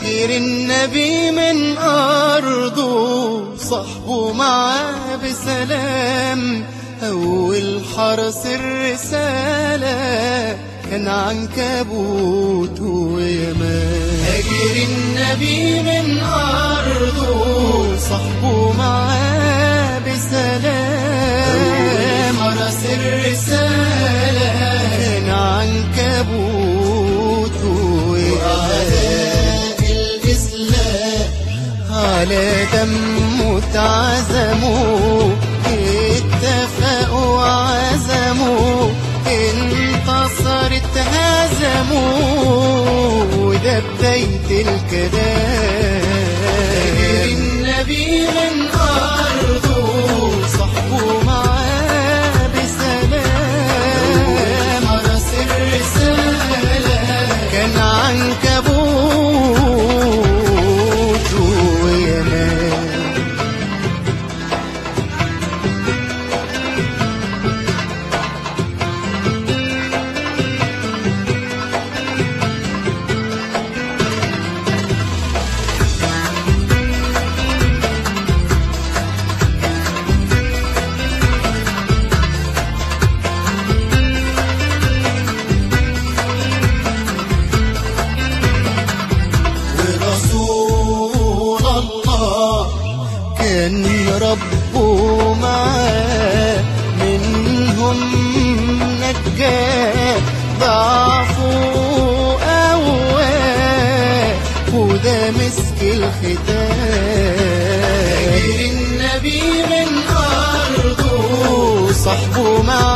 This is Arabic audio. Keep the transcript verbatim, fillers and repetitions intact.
هاجر النبي من أرضه، صحبه معاه بسلام. أول حرس الرسالة كان عنكبوت ويمان. هاجر النبي من أرضه، صحبه معاه بسلام. أول حرس الرسالة كان عنكبوت ويمان. الإسلام على دمه اتعزموا، اتفقوا وعزموا، انتصرت هزموا، وده بداية الكلام. النبي من أرضه، صحبه معاه بسلام. حرس الرسالة كان عنكبوت ويمان. كان ربه معاه، منهم نجاه، ضعفوا قواه، وده مسك الختام. النبي من أرضه، صحبه معاه